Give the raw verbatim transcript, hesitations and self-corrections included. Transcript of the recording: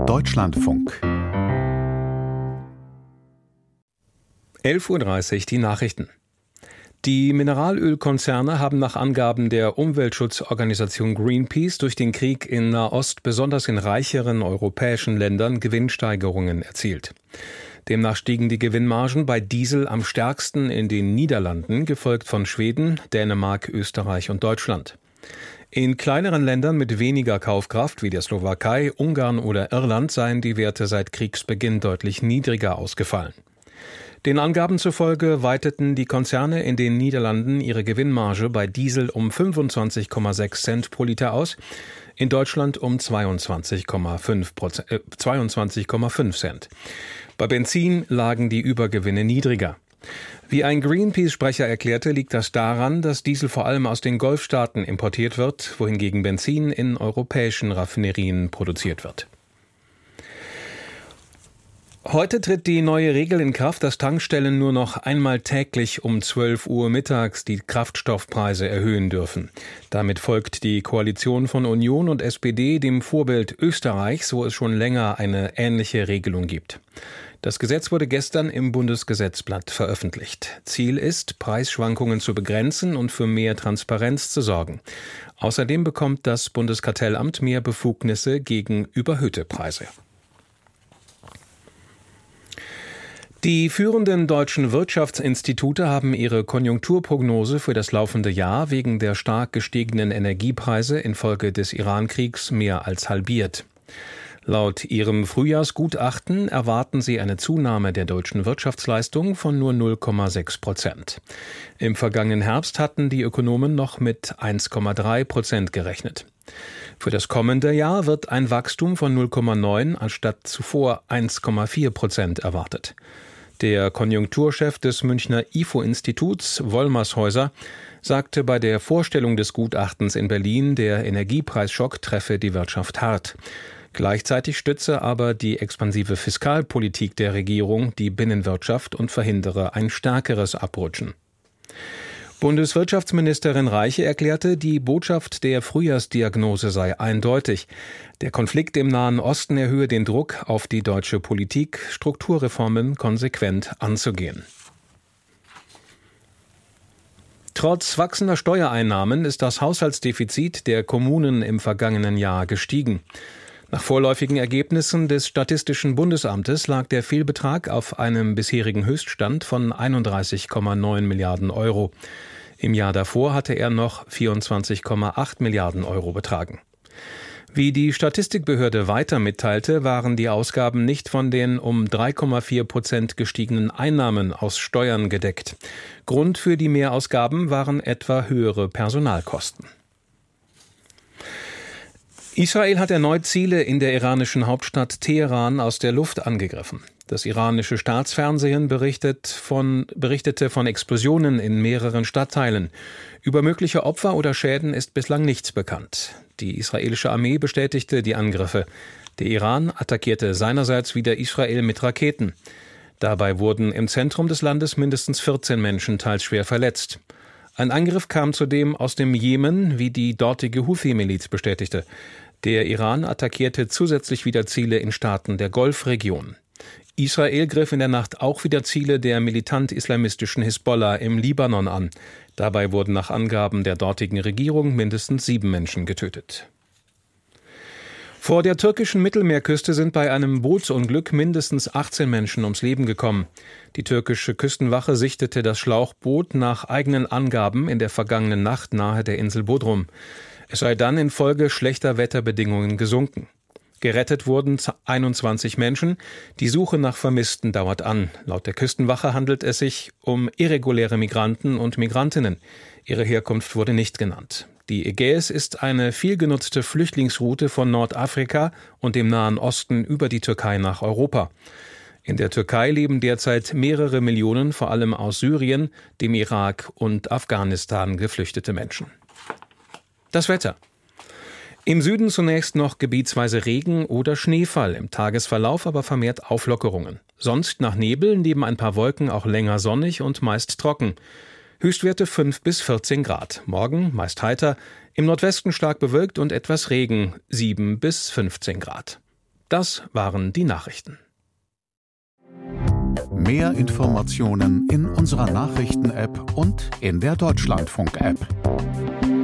Deutschlandfunk. elf Uhr dreißig, die Nachrichten. Die Mineralölkonzerne haben nach Angaben der Umweltschutzorganisation Greenpeace durch den Krieg in Nahost besonders in reicheren europäischen Ländern Gewinnsteigerungen erzielt. Demnach stiegen die Gewinnmargen bei Diesel am stärksten in den Niederlanden, gefolgt von Schweden, Dänemark, Österreich und Deutschland. In kleineren Ländern mit weniger Kaufkraft wie der Slowakei, Ungarn oder Irland seien die Werte seit Kriegsbeginn deutlich niedriger ausgefallen. Den Angaben zufolge weiteten die Konzerne in den Niederlanden ihre Gewinnmarge bei Diesel um fünfundzwanzig Komma sechs Cent pro Liter aus, in Deutschland um zweiundzwanzig Komma fünf Cent. Bei Benzin lagen die Übergewinne niedriger. Wie ein Greenpeace-Sprecher erklärte, liegt das daran, dass Diesel vor allem aus den Golfstaaten importiert wird, wohingegen Benzin in europäischen Raffinerien produziert wird. Heute tritt die neue Regel in Kraft, dass Tankstellen nur noch einmal täglich um zwölf Uhr mittags die Kraftstoffpreise erhöhen dürfen. Damit folgt die Koalition von Union und S P D dem Vorbild Österreichs, wo es schon länger eine ähnliche Regelung gibt. Das Gesetz wurde gestern im Bundesgesetzblatt veröffentlicht. Ziel ist, Preisschwankungen zu begrenzen und für mehr Transparenz zu sorgen. Außerdem bekommt das Bundeskartellamt mehr Befugnisse gegen überhöhte Preise. Die führenden deutschen Wirtschaftsinstitute haben ihre Konjunkturprognose für das laufende Jahr wegen der stark gestiegenen Energiepreise infolge des Iran-Kriegs mehr als halbiert. Laut ihrem Frühjahrsgutachten erwarten sie eine Zunahme der deutschen Wirtschaftsleistung von nur null Komma sechs Prozent. Im vergangenen Herbst hatten die Ökonomen noch mit eins Komma drei Prozent gerechnet. Für das kommende Jahr wird ein Wachstum von null Komma neun anstatt zuvor eins Komma vier Prozent erwartet. Der Konjunkturchef des Münchner I F O-Instituts, Wollmershäuser, sagte bei der Vorstellung des Gutachtens in Berlin, der Energiepreisschock treffe die Wirtschaft hart. Gleichzeitig stütze aber die expansive Fiskalpolitik der Regierung die Binnenwirtschaft und verhindere ein stärkeres Abrutschen. Bundeswirtschaftsministerin Reiche erklärte, die Botschaft der Frühjahrsdiagnose sei eindeutig. Der Konflikt im Nahen Osten erhöhe den Druck auf die deutsche Politik, Strukturreformen konsequent anzugehen. Trotz wachsender Steuereinnahmen ist das Haushaltsdefizit der Kommunen im vergangenen Jahr gestiegen. Nach vorläufigen Ergebnissen des Statistischen Bundesamtes lag der Fehlbetrag auf einem bisherigen Höchststand von einunddreißig Komma neun Milliarden Euro. Im Jahr davor hatte er noch vierundzwanzig Komma acht Milliarden Euro betragen. Wie die Statistikbehörde weiter mitteilte, waren die Ausgaben nicht von den um drei Komma vier Prozent gestiegenen Einnahmen aus Steuern gedeckt. Grund für die Mehrausgaben waren etwa höhere Personalkosten. Israel hat erneut Ziele in der iranischen Hauptstadt Teheran aus der Luft angegriffen. Das iranische Staatsfernsehen berichtet von, berichtete von Explosionen in mehreren Stadtteilen. Über mögliche Opfer oder Schäden ist bislang nichts bekannt. Die israelische Armee bestätigte die Angriffe. Der Iran attackierte seinerseits wieder Israel mit Raketen. Dabei wurden im Zentrum des Landes mindestens vierzehn Menschen teils schwer verletzt. Ein Angriff kam zudem aus dem Jemen, wie die dortige Houthi-Miliz bestätigte. Der Iran attackierte zusätzlich wieder Ziele in Staaten der Golfregion. Israel griff in der Nacht auch wieder Ziele der militant-islamistischen Hisbollah im Libanon an. Dabei wurden nach Angaben der dortigen Regierung mindestens sieben Menschen getötet. Vor der türkischen Mittelmeerküste sind bei einem Bootsunglück mindestens achtzehn Menschen ums Leben gekommen. Die türkische Küstenwache sichtete das Schlauchboot nach eigenen Angaben in der vergangenen Nacht nahe der Insel Bodrum. Es sei dann infolge schlechter Wetterbedingungen gesunken. Gerettet wurden einundzwanzig Menschen. Die Suche nach Vermissten dauert an. Laut der Küstenwache handelt es sich um irreguläre Migranten und Migrantinnen. Ihre Herkunft wurde nicht genannt. Die Ägäis ist eine viel genutzte Flüchtlingsroute von Nordafrika und dem Nahen Osten über die Türkei nach Europa. In der Türkei leben derzeit mehrere Millionen, vor allem aus Syrien, dem Irak und Afghanistan geflüchtete Menschen. Das Wetter. Im Süden zunächst noch gebietsweise Regen oder Schneefall, im Tagesverlauf aber vermehrt Auflockerungen. Sonst nach Nebel, neben ein paar Wolken auch länger sonnig und meist trocken. Höchstwerte fünf bis vierzehn Grad. Morgen meist heiter, im Nordwesten stark bewölkt und etwas Regen, sieben bis fünfzehn Grad. Das waren die Nachrichten. Mehr Informationen in unserer Nachrichten-App und in der Deutschlandfunk-App.